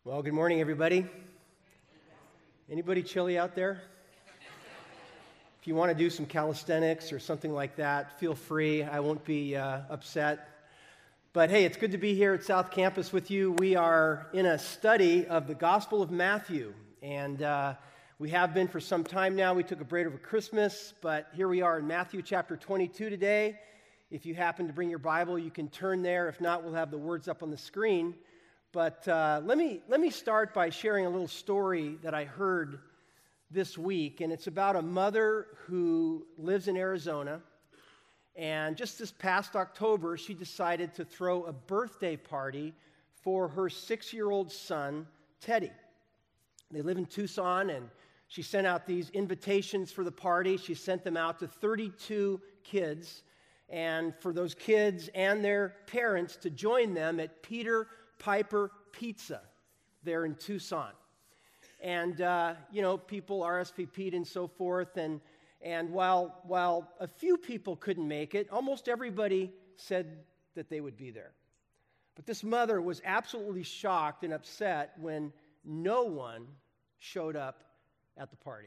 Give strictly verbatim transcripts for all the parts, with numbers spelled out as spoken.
Well, good morning, everybody. Anybody chilly out there? If you want to do some calisthenics or something like that, feel free. I won't be uh, upset. But hey, it's good to be here at South Campus with you. We are in a study of the Gospel of Matthew, and uh, we have been for some time now. We took a break over Christmas, but here we are in Matthew chapter twenty-two today. If you happen to bring your Bible, you can turn there. If not, we'll have the words up on the screen. But uh, let me let me start by sharing a little story that I heard this week, and it's about a mother who lives in Arizona, and just this past October, she decided to throw a birthday party for her six-year-old son, Teddy. They live in Tucson, and she sent out these invitations for the party. She sent them out to thirty-two kids, and for those kids and their parents to join them at Peter Piper Pizza there in Tucson. And, uh, you know, people R S V P'd and so forth. And, and while, while a few people couldn't make it, almost everybody said that they would be there. But this mother was absolutely shocked and upset when no one showed up at the party.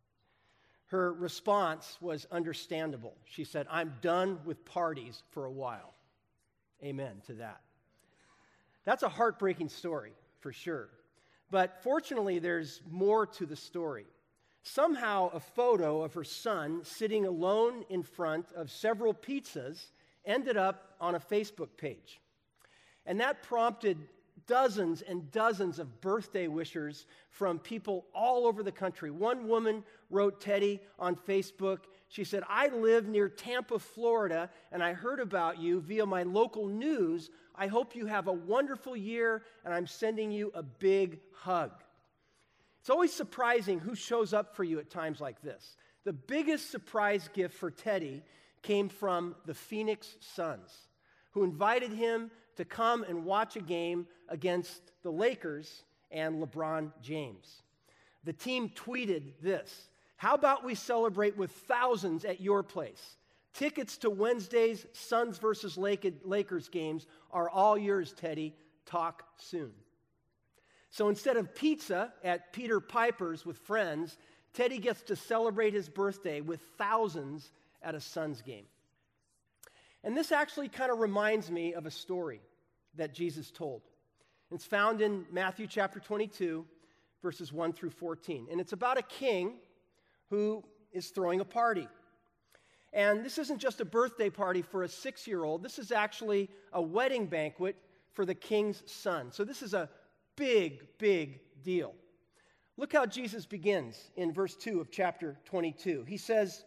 Her response was understandable. She said, "I'm done with parties for a while." Amen to that. That's a heartbreaking story, for sure. But fortunately, there's more to the story. Somehow, a photo of her son sitting alone in front of several pizzas ended up on a Facebook page. And that prompted dozens and dozens of birthday wishers from people all over the country. One woman wrote Teddy on Facebook. She said, "I live near Tampa, Florida, and I heard about you via my local news. I hope you have a wonderful year, and I'm sending you a big hug." It's always surprising who shows up for you at times like this. The biggest surprise gift for Teddy came from the Phoenix Suns, who invited him to come and watch a game against the Lakers and LeBron James. The team tweeted this: "How about we celebrate with thousands at your place? Tickets to Wednesday's Suns versus Lakers games are all yours, Teddy. Talk soon." So instead of pizza at Peter Piper's with friends, Teddy gets to celebrate his birthday with thousands at a Suns game. And this actually kind of reminds me of a story that Jesus told. It's found in Matthew chapter twenty-two, verses one through fourteen. And it's about a king who is throwing a party. And this isn't just a birthday party for a six-year-old. This is actually a wedding banquet for the king's son. So this is a big, big deal. Look how Jesus begins in verse two of chapter twenty-two. He says,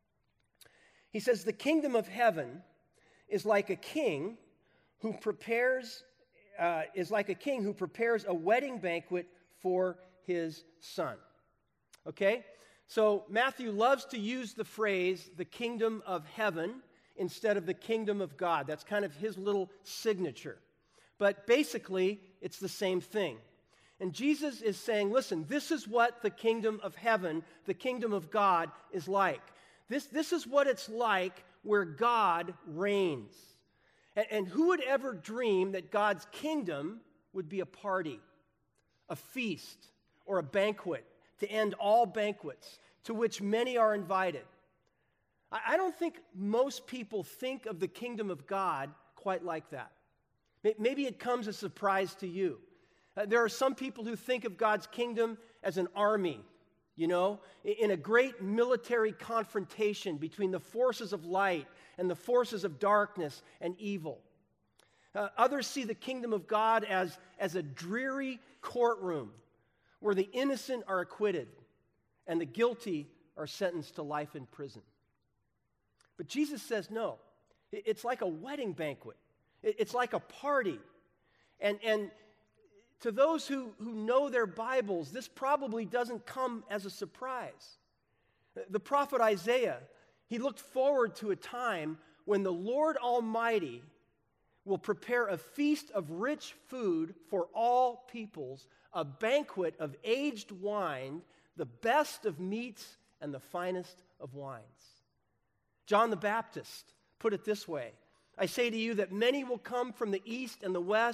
he says, "The kingdom of heaven is like a king who prepares, uh, is like a king who prepares a wedding banquet for his son." Okay? So Matthew loves to use the phrase, the kingdom of heaven, instead of the kingdom of God. That's kind of his little signature. But basically, it's the same thing. And Jesus is saying, listen, this is what the kingdom of heaven, the kingdom of God, is like. This, this is what it's like where God reigns. And, and who would ever dream that God's kingdom would be a party, a feast, or a banquet to end all banquets, to which many are invited? I, I don't think most people think of the kingdom of God quite like that. Maybe it comes as a surprise to you. Uh, there are some people who think of God's kingdom as an army, you know, in a great military confrontation between the forces of light and the forces of darkness and evil. Uh, others see the kingdom of God as, as a dreary courtroom where the innocent are acquitted and the guilty are sentenced to life in prison. But Jesus says no. It's like a wedding banquet. It's like a party. And, and to those who, who know their Bibles, this probably doesn't come as a surprise. The prophet Isaiah, he looked forward to a time when the Lord Almighty will prepare a feast of rich food for all peoples, a banquet of aged wine, the best of meats and the finest of wines. John the Baptist put it this way: "I say to you that many will come from the east and the west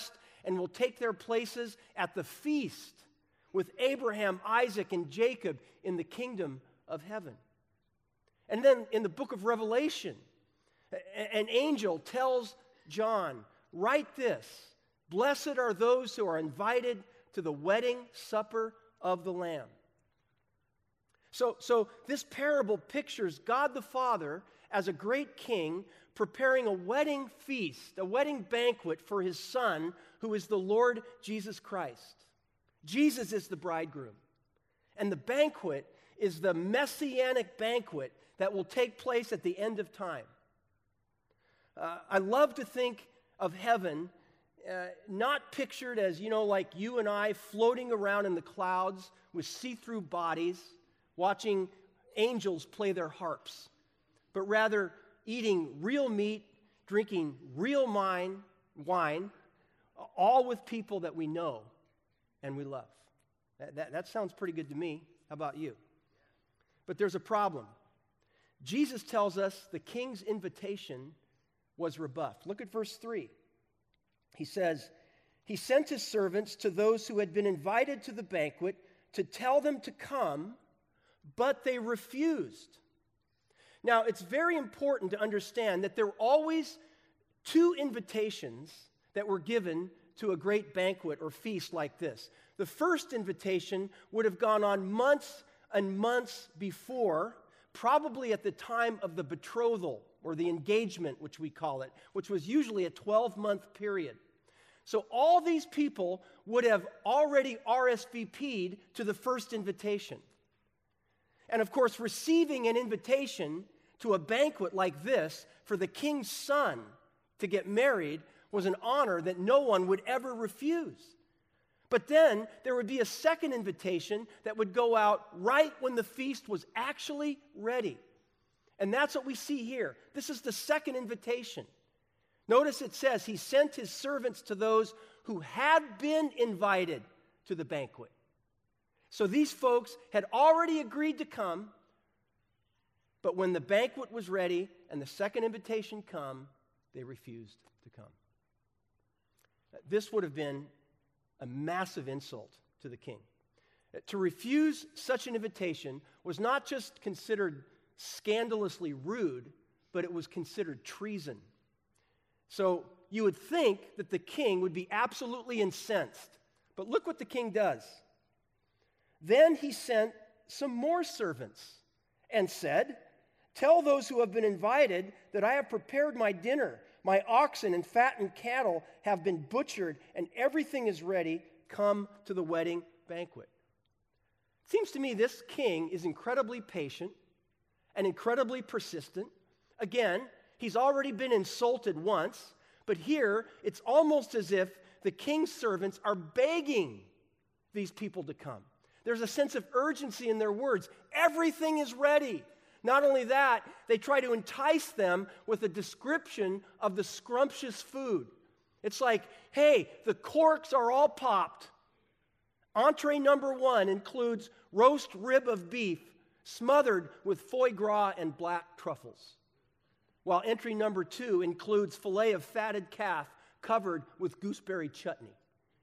and will take their places at the feast with Abraham, Isaac, and Jacob in the kingdom of heaven. And then in the book of Revelation, an angel tells John, write this, blessed are those who are invited to the wedding supper of the Lamb. So, so this parable pictures God the Father as a great king preparing a wedding feast, a wedding banquet for his Son, who is the Lord Jesus Christ. Jesus is the bridegroom. And the banquet is the messianic banquet that will take place at the end of time. Uh, I love to think of heaven uh, not pictured as, you know, like you and I floating around in the clouds with see-through bodies, watching angels play their harps, but rather eating real meat, drinking real wine, wine, all with people that we know and we love. That, that, that sounds pretty good to me. How about you? But there's a problem. Jesus tells us the king's invitation was rebuffed. Look at verse three. He says, he sent his servants to those who had been invited to the banquet to tell them to come, but they refused. Now, it's very important to understand that there were always two invitations that were given to a great banquet or feast like this. The first invitation would have gone on months and months before, probably at the time of the betrothal or the engagement, which we call it, which was usually a twelve-month period. So all these people would have already R S V P'd to the first invitation. And of course, receiving an invitation to a banquet like this for the king's son to get married was an honor that no one would ever refuse. But then there would be a second invitation that would go out right when the feast was actually ready. And that's what we see here. This is the second invitation. Notice it says he sent his servants to those who had been invited to the banquet. So these folks had already agreed to come, but when the banquet was ready and the second invitation come, they refused to come. This would have been a massive insult to the king. To refuse such an invitation was not just considered scandalously rude, but it was considered treason. So you would think that the king would be absolutely incensed. But look what the king does. Then he sent some more servants and said, tell those who have been invited that I have prepared my dinner. My oxen and fattened cattle have been butchered, and everything is ready. Come to the wedding banquet. It seems to me this king is incredibly patient and incredibly persistent. Again, he's already been insulted once, but here it's almost as if the king's servants are begging these people to come. There's a sense of urgency in their words. Everything is ready. Not only that, they try to entice them with a description of the scrumptious food. It's like, hey, the corks are all popped. Entree number one includes roast rib of beef smothered with foie gras and black truffles, while entry number two includes filet of fatted calf covered with gooseberry chutney.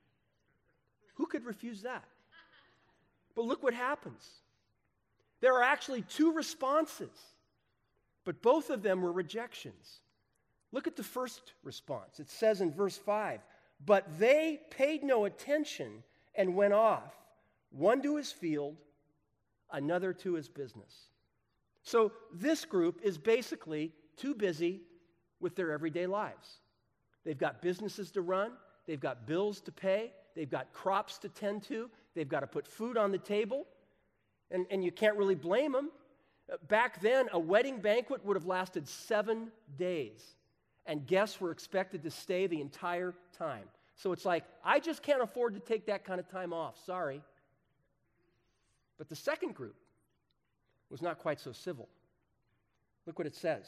Who could refuse that? But look what happens. There are actually two responses, but both of them were rejections. Look at the first response. It says in verse five, but they paid no attention and went off, one to his field, another to his business. So this group is basically too busy with their everyday lives. They've got businesses to run, they've got bills to pay, they've got crops to tend to, they've got to put food on the table, and, and you can't really blame them. Back then, a wedding banquet would have lasted seven days, and guests were expected to stay the entire time. So it's like, I just can't afford to take that kind of time off, sorry. But the second group was not quite so civil. Look what it says.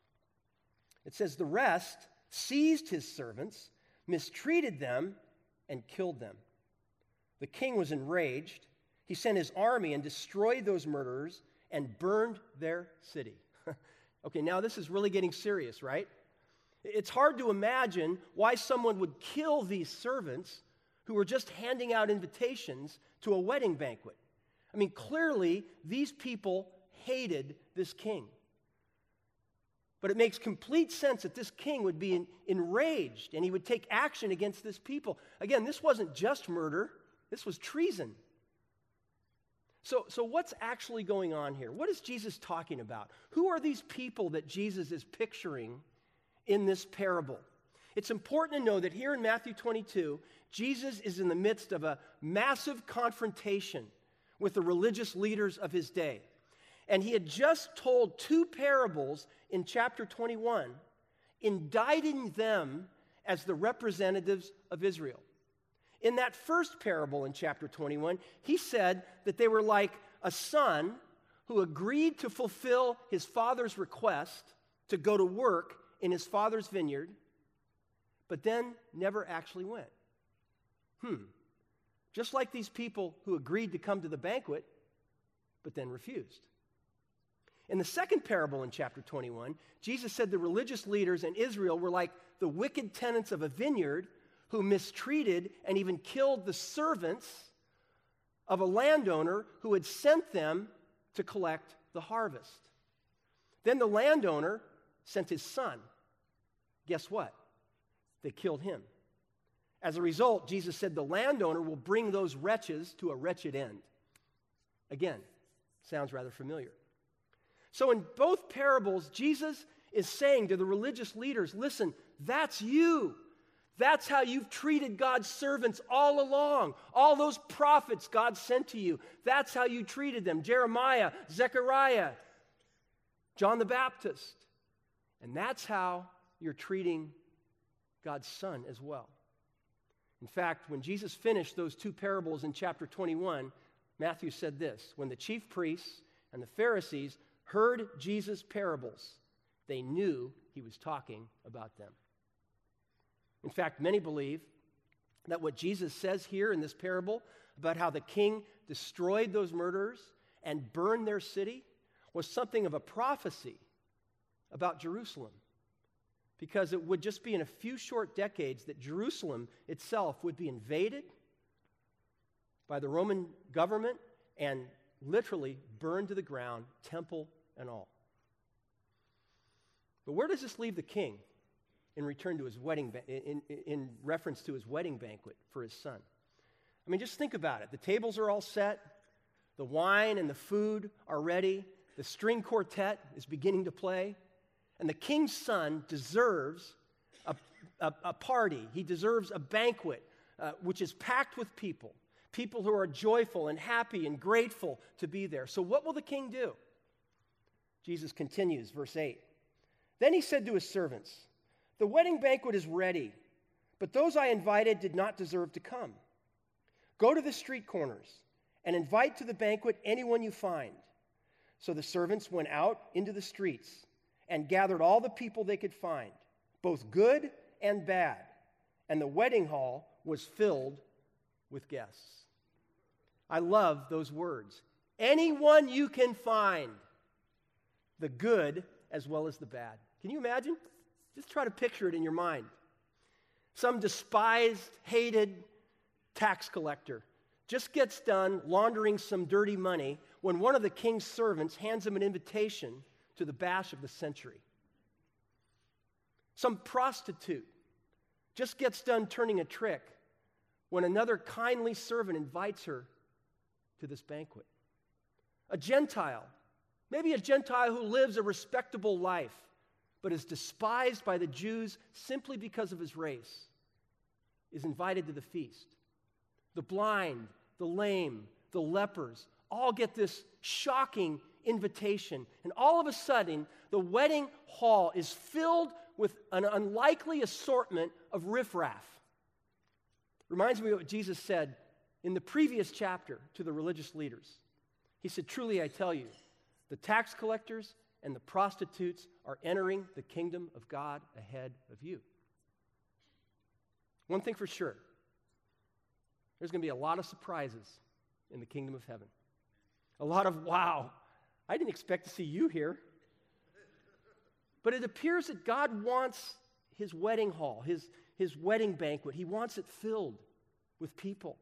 It says, the rest seized his servants, mistreated them, and killed them. The king was enraged. He sent his army and destroyed those murderers and burned their city. Okay, now this is really getting serious, right? It's hard to imagine why someone would kill these servants who were just handing out invitations to a wedding banquet. I mean, clearly, these people hated this king. But it makes complete sense that this king would be en- enraged and he would take action against this people. Again, this wasn't just murder, this was treason. So, so what's actually going on here? What is Jesus talking about? Who are these people that Jesus is picturing in this parable? It's important to know that here in Matthew twenty-two, Jesus is in the midst of a massive confrontation with the religious leaders of his day. And he had just told two parables in chapter twenty-one, indicting them as the representatives of Israel. In that first parable in chapter twenty-one, he said that they were like a son who agreed to fulfill his father's request to go to work in his father's vineyard, but then never actually went. Hmm. Just like these people who agreed to come to the banquet, but then refused. In the second parable in chapter twenty-one, Jesus said the religious leaders in Israel were like the wicked tenants of a vineyard who mistreated and even killed the servants of a landowner who had sent them to collect the harvest. Then the landowner sent his son. Guess what? They killed him. As a result, Jesus said the landowner will bring those wretches to a wretched end. Again, sounds rather familiar. So in both parables, Jesus is saying to the religious leaders, listen, that's you. That's how you've treated God's servants all along. All those prophets God sent to you, that's how you treated them. Jeremiah, Zechariah, John the Baptist. And that's how you're treating God's son as well. In fact, when Jesus finished those two parables in chapter twenty-one, Matthew said this: when the chief priests and the Pharisees heard Jesus' parables, they knew he was talking about them. In fact, many believe that what Jesus says here in this parable about how the king destroyed those murderers and burned their city was something of a prophecy about Jerusalem. Because it would just be in a few short decades that Jerusalem itself would be invaded by the Roman government and literally burned to the ground, temple and all. But where does this leave the king in return to his wedding, ba- in, in, in reference to his wedding banquet for his son? I mean, just think about it. The tables are all set. The wine and the food are ready. The string quartet is beginning to play. And the king's son deserves a, a, a party. He deserves a banquet, uh, which is packed with people. People who are joyful and happy and grateful to be there. So what will the king do? Jesus continues, verse eight. Then he said to his servants, the wedding banquet is ready, but those I invited did not deserve to come. Go to the street corners and invite to the banquet anyone you find. So the servants went out into the streets and gathered all the people they could find, both good and bad, and the wedding hall was filled with guests. I love those words. Anyone you can find, the good as well as the bad. Can you imagine? Just try to picture it in your mind. Some despised, hated tax collector just gets done laundering some dirty money when one of the king's servants hands him an invitation to the bash of the century. Some prostitute just gets done turning a trick when another kindly servant invites her to this banquet. A Gentile, maybe a Gentile who lives a respectable life, but is despised by the Jews simply because of his race, is invited to the feast. The blind, the lame, the lepers all get this shocking invitation. And all of a sudden, the wedding hall is filled with an unlikely assortment of riffraff. Reminds me of what Jesus said in the previous chapter to the religious leaders. He said, truly I tell you, the tax collectors and the prostitutes are entering the kingdom of God ahead of you. One thing for sure, there's going to be a lot of surprises in the kingdom of heaven. A lot of, wow, I didn't expect to see you here. But it appears that God wants his wedding hall, his, his wedding banquet. He wants it filled with people.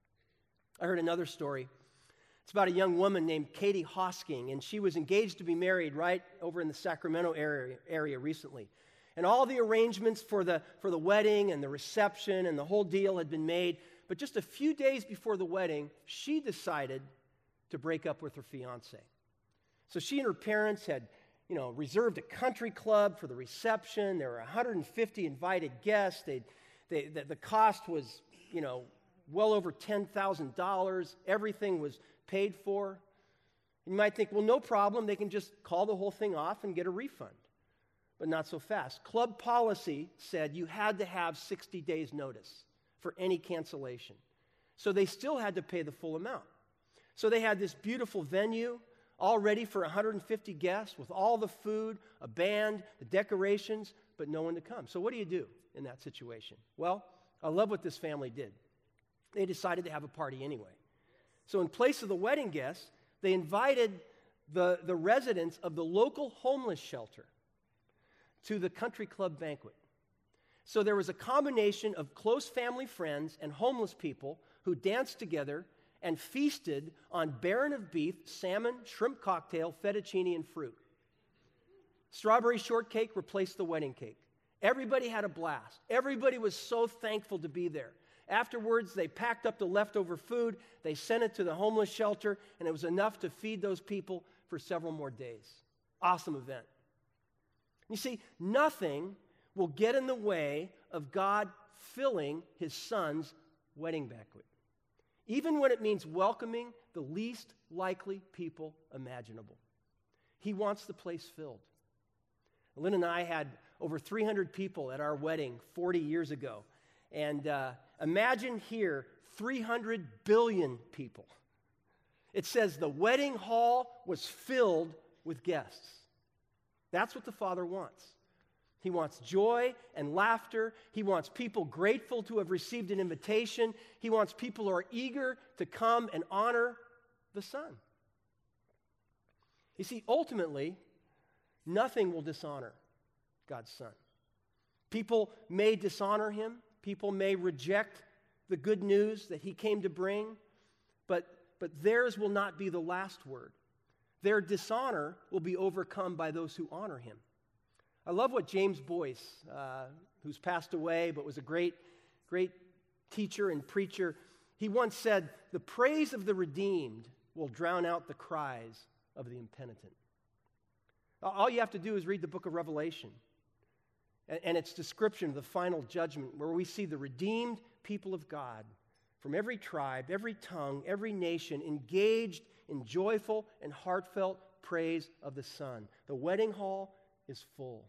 I heard another story. It's about a young woman named Katie Hosking, and she was engaged to be married right over in the Sacramento area, area recently. And all the arrangements for the, for the wedding and the reception and the whole deal had been made. But just a few days before the wedding, she decided to break up with her fiancé. So she and her parents had, you know, reserved a country club for the reception. There were one hundred fifty invited guests. They, they, the, the cost was, you know, well over ten thousand dollars. Everything was paid for. You might think, well, no problem. They can just call the whole thing off and get a refund. But not so fast. Club policy said you had to have sixty days notice for any cancellation. So they still had to pay the full amount. So they had this beautiful venue all ready for one hundred fifty guests with all the food, a band, the decorations, but no one to come. So what do you do in that situation? Well, I love what this family did. They decided to have a party anyway. So in place of the wedding guests, they invited the, the residents of the local homeless shelter to the country club banquet. So there was a combination of close family friends and homeless people who danced together and feasted on Baron of beef, salmon, shrimp cocktail, fettuccine, and fruit. Strawberry shortcake replaced the wedding cake. Everybody had a blast. Everybody was so thankful to be there. Afterwards, they packed up the leftover food, they sent it to the homeless shelter, and it was enough to feed those people for several more days. Awesome event. You see, nothing will get in the way of God filling his son's wedding banquet, even when it means welcoming the least likely people imaginable. He wants the place filled. Lynn and I had over three hundred people at our wedding forty years ago. And uh, imagine here three hundred billion people. It says the wedding hall was filled with guests. That's what the Father wants. He wants joy and laughter. He wants people grateful to have received an invitation. He wants people who are eager to come and honor the Son. You see, ultimately, nothing will dishonor God's Son. People may dishonor him. People may reject the good news that he came to bring, but, but theirs will not be the last word. Their dishonor will be overcome by those who honor him. I love what James Boyce, uh, who's passed away but was a great, great teacher and preacher, he once said, "The praise of the redeemed will drown out the cries of the impenitent." All you have to do is read the book of Revelation and, and its description of the final judgment, where we see the redeemed people of God from every tribe, every tongue, every nation engaged in joyful and heartfelt praise of the Son. The wedding hall is full.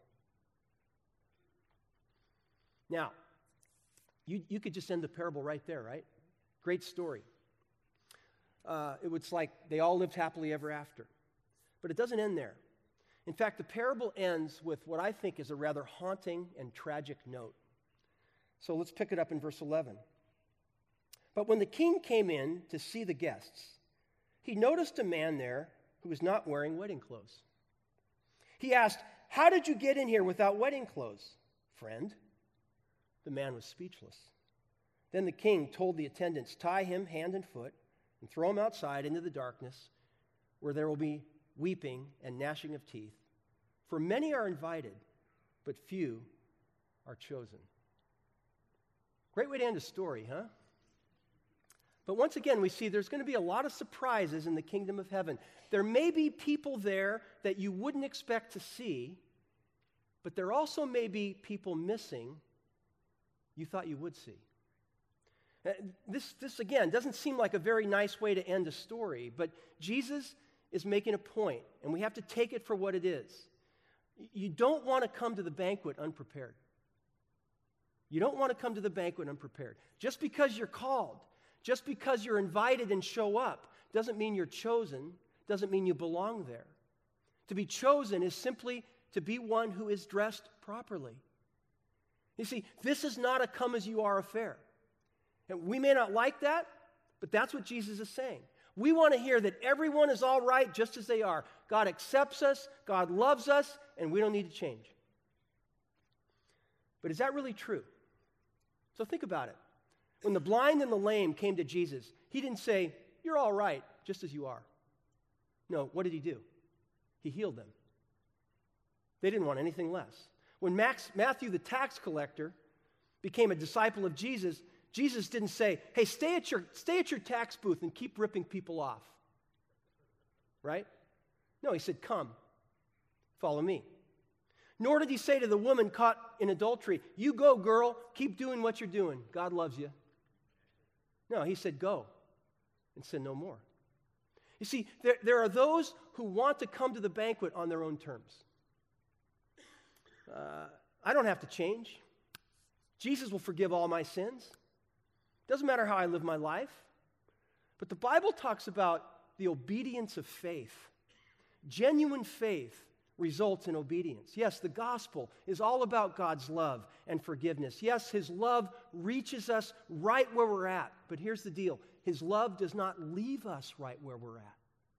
Now, you, you could just end the parable right there, right? Great story. Uh, it was like they all lived happily ever after. But it doesn't end there. In fact, the parable ends with what I think is a rather haunting and tragic note. So let's pick it up in verse eleven. But when the king came in to see the guests, he noticed a man there who was not wearing wedding clothes. He asked, "How did you get in here without wedding clothes, friend?" The man was speechless. Then the king told the attendants, "Tie him hand and foot and throw him outside into the darkness, where there will be weeping and gnashing of teeth. For many are invited, but few are chosen." Great way to end a story, huh? But once again, we see there's going to be a lot of surprises in the kingdom of heaven. There may be people there that you wouldn't expect to see, but there also may be people missing you thought you would see. Uh, This, this, again, doesn't seem like a very nice way to end a story, but Jesus is making a point, and we have to take it for what it is. You don't want to come to the banquet unprepared. You don't want to come to the banquet unprepared. Just because you're called, just because you're invited and show up, doesn't mean you're chosen, doesn't mean you belong there. To be chosen is simply to be one who is dressed properly. You see, this is not a come-as-you-are affair. And we may not like that, but that's what Jesus is saying. We want to hear that everyone is all right just as they are. God accepts us, God loves us, and we don't need to change. But is that really true? So think about it. When the blind and the lame came to Jesus, he didn't say, "You're all right, just as you are." No, what did he do? He healed them. They didn't want anything less. When Max, Matthew the tax collector became a disciple of Jesus, Jesus didn't say, "Hey, stay at your, stay at your tax booth and keep ripping people off." Right? No, he said, "Come, follow me." Nor did he say to the woman caught in adultery, "You go, girl, keep doing what you're doing. God loves you." No, he said, "Go," and sin no more. You see, there, there are those who want to come to the banquet on their own terms. Uh, I don't have to change. Jesus will forgive all my sins. Doesn't matter how I live my life. But the Bible talks about the obedience of faith. Genuine faith results in obedience. Yes, the gospel is all about God's love and forgiveness. Yes, his love reaches us right where we're at. But here's the deal. His love does not leave us right where we're at.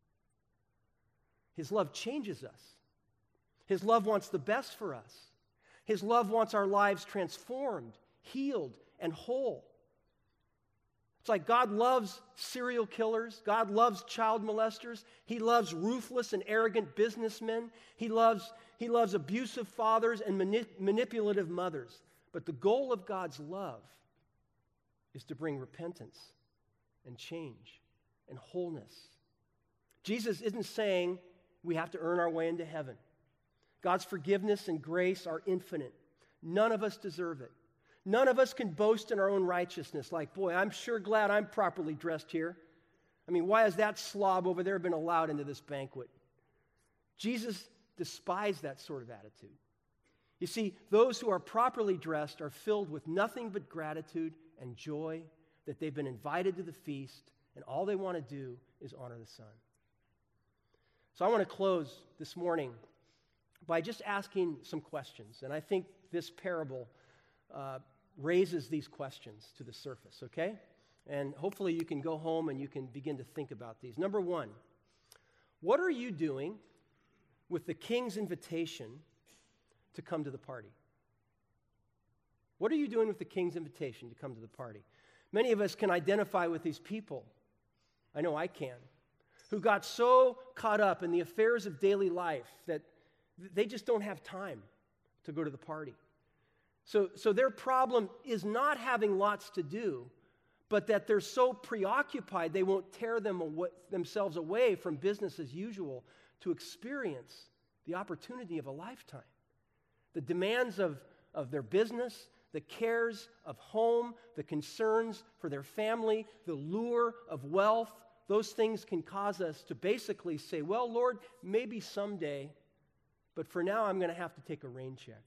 His love changes us. His love wants the best for us. His love wants our lives transformed, healed, and whole. It's like God loves serial killers. God loves child molesters. He loves ruthless and arrogant businessmen. He loves, he loves abusive fathers and manip- manipulative mothers. But the goal of God's love is to bring repentance and change and wholeness. Jesus isn't saying we have to earn our way into heaven. God's forgiveness and grace are infinite. None of us deserve it. None of us can boast in our own righteousness, like, boy, I'm sure glad I'm properly dressed here. I mean, why has that slob over there been allowed into this banquet? Jesus despised that sort of attitude. You see, those who are properly dressed are filled with nothing but gratitude and joy that they've been invited to the feast, and all they want to do is honor the Son. So I want to close this morning by just asking some questions, and I think this parable uh, raises these questions to the surface, okay? And hopefully you can go home and you can begin to think about these. Number one, what are you doing with the king's invitation to come to the party? What are you doing with the king's invitation to come to the party? Many of us can identify with these people. I know I can. Who got so caught up in the affairs of daily life that they just don't have time to go to the party. So, so their problem is not having lots to do, but that they're so preoccupied they won't tear them away, themselves away from business as usual to experience the opportunity of a lifetime. The demands of, of their business, the cares of home, the concerns for their family, the lure of wealth, those things can cause us to basically say, well, Lord, maybe someday, but for now I'm going to have to take a rain check.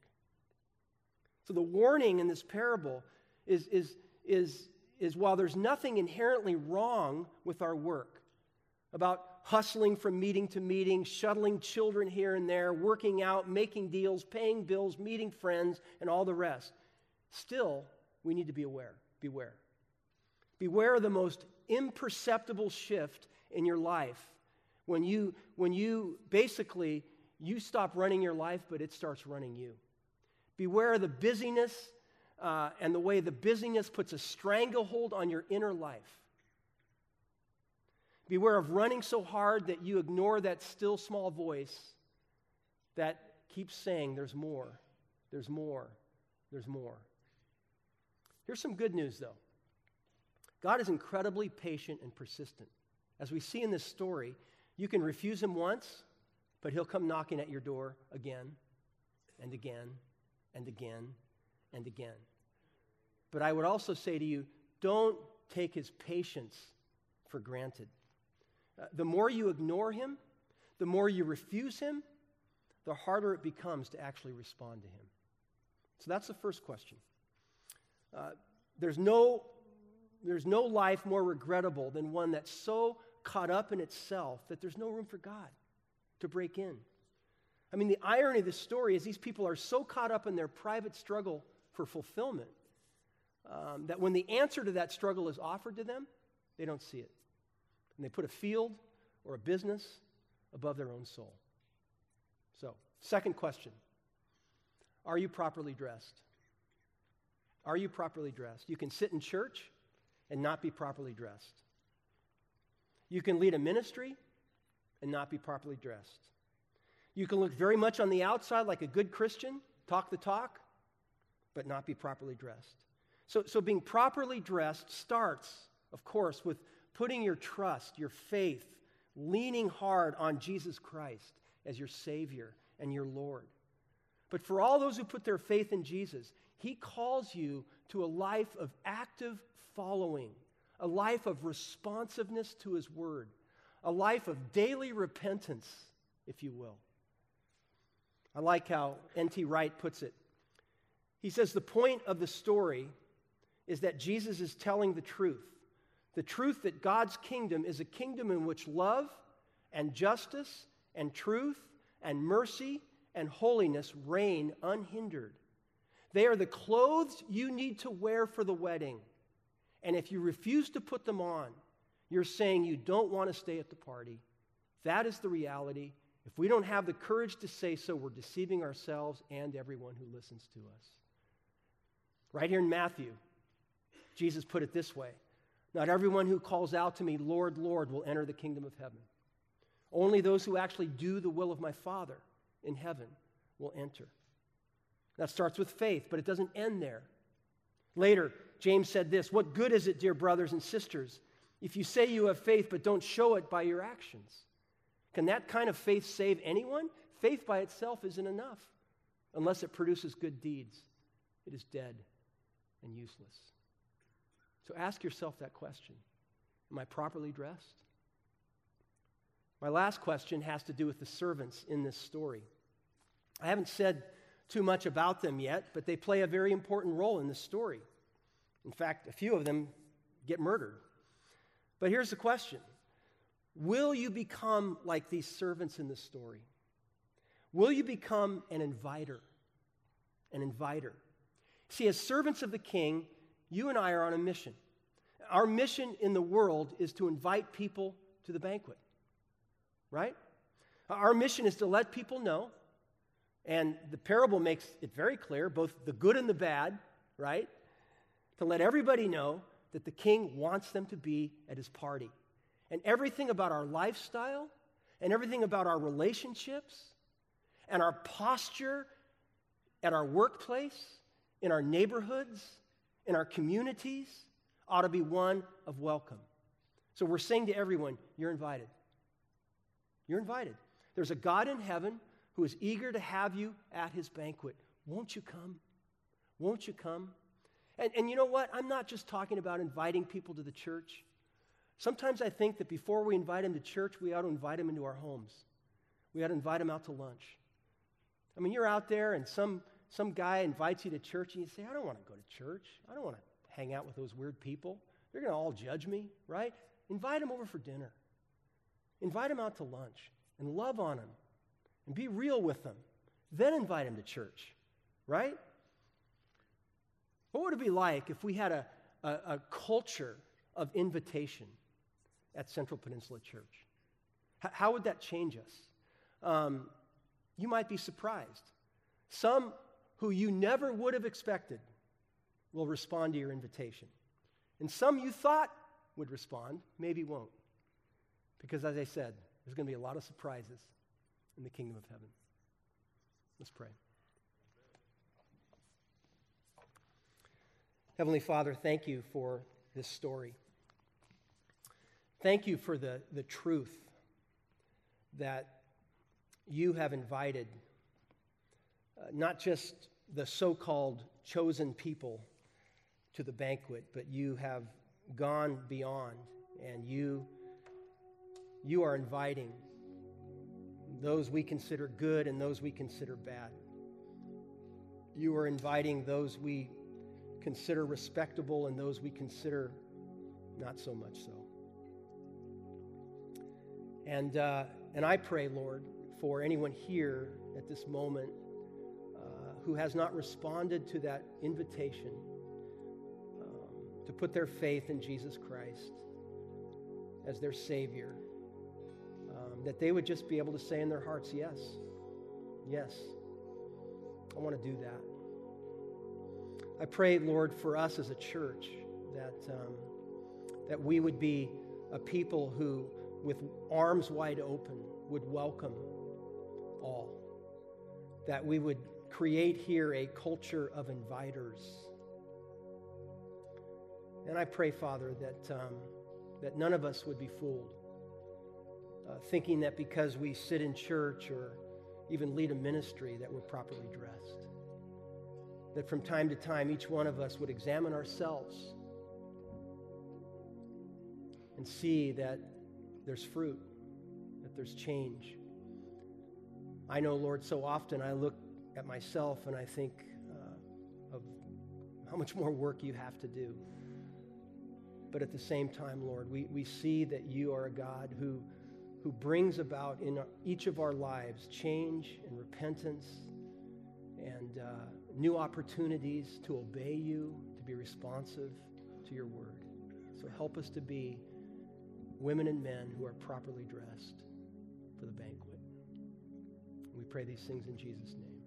So the warning in this parable is, is, is, is while there's nothing inherently wrong with our work, about hustling from meeting to meeting, shuttling children here and there, working out, making deals, paying bills, meeting friends, and all the rest, still, we need to be aware. Beware. Beware of the most imperceptible shift in your life when you, when you basically, you stop running your life, but it starts running you. Beware of the busyness uh, and the way the busyness puts a stranglehold on your inner life. Beware of running so hard that you ignore that still small voice that keeps saying, there's more, there's more, there's more. Here's some good news, though. God is incredibly patient and persistent. As we see in this story, you can refuse him once, but he'll come knocking at your door again and again and again and again. But I would also say to you, don't take his patience for granted. Uh, the more you ignore him, the more you refuse him, the harder it becomes to actually respond to him. So that's the first question. Uh, there's no, there's no life more regrettable than one that's so caught up in itself that there's no room for God to break in. I mean, the irony of this story is these people are so caught up in their private struggle for fulfillment um, that when the answer to that struggle is offered to them, they don't see it. And they put a field or a business above their own soul. So, second question, are you properly dressed? Are you properly dressed? You can sit in church and not be properly dressed. You can lead a ministry and not be properly dressed. You can look very much on the outside like a good Christian, talk the talk, but not be properly dressed. So, so being properly dressed starts, of course, with putting your trust, your faith, leaning hard on Jesus Christ as your Savior and your Lord. But for all those who put their faith in Jesus, He calls you to a life of active following, a life of responsiveness to His Word, a life of daily repentance, if you will. I like how N T Wright puts it. He says the point of the story is that Jesus is telling the truth. The truth that God's kingdom is a kingdom in which love and justice and truth and mercy and holiness reign unhindered. They are the clothes you need to wear for the wedding. And if you refuse to put them on, you're saying you don't want to stay at the party. That is the reality. If we don't have the courage to say so, we're deceiving ourselves and everyone who listens to us. Right here in Matthew, Jesus put it this way: not everyone who calls out to me, Lord, Lord, will enter the kingdom of heaven. Only those who actually do the will of my Father in heaven will enter. That starts with faith, but it doesn't end there. Later, James said this: what good is it, dear brothers and sisters, if you say you have faith but don't show it by your actions? Can that kind of faith save anyone? Faith by itself isn't enough. Unless it produces good deeds, it is dead and useless. So ask yourself that question. Am I properly dressed? My last question has to do with the servants in this story. I haven't said too much about them yet, but they play a very important role in this story. In fact, a few of them get murdered. But here's the question. Will you become like these servants in this story? Will you become an inviter? An inviter. See, as servants of the King, you and I are on a mission. Our mission in the world is to invite people to the banquet, right? Our mission is to let people know, and the parable makes it very clear, both the good and the bad, right? To let everybody know that the King wants them to be at His party. And everything about our lifestyle, and everything about our relationships, and our posture at our workplace, in our neighborhoods, in our communities, ought to be one of welcome. So we're saying to everyone, you're invited. You're invited. There's a God in heaven who is eager to have you at His banquet. Won't you come? Won't you come? And, and you know what? I'm not just talking about inviting people to the church. Sometimes I think that before we invite them to church, we ought to invite them into our homes. We ought to invite them out to lunch. I mean, you're out there and some, some guy invites you to church and you say, I don't want to go to church. I don't want to hang out with those weird people. They're going to all judge me, right? Invite them over for dinner. Invite them out to lunch and love on them and be real with them. Then invite them to church, right? What would it be like if we had a, a, a culture of invitation at Central Peninsula Church? H- how would that change us? Um, you might be surprised. Some who you never would have expected will respond to your invitation. And some you thought would respond, maybe won't. Because as I said, there's going to be a lot of surprises in the kingdom of heaven. Let's pray. Heavenly Father, thank you for this story. Thank you for the, the truth that you have invited uh, not just the so-called chosen people to the banquet, but you have gone beyond, and you, you are inviting those we consider good and those we consider bad. You are inviting those we consider respectable and those we consider not so much so. And, uh, and I pray, Lord, for anyone here at this moment uh, who has not responded to that invitation um, to put their faith in Jesus Christ as their Savior, um, that they would just be able to say in their hearts, yes, yes, I want to do that. I pray, Lord, for us as a church that, um, that we would be a people who, with arms wide open, would welcome all. That we would create here a culture of inviters. And I pray, Father, that, um, that none of us would be fooled, uh, thinking that because we sit in church or even lead a ministry that we're properly dressed. That from time to time, each one of us would examine ourselves and see that there's fruit, that there's change. I know, Lord, so often I look at myself and I think uh, of how much more work you have to do. But at the same time, Lord, we, we see that you are a God who, who brings about in each of our lives change and repentance and uh, new opportunities to obey you, to be responsive to your word. So help us to be women and men who are properly dressed for the banquet. We pray these things in Jesus' name.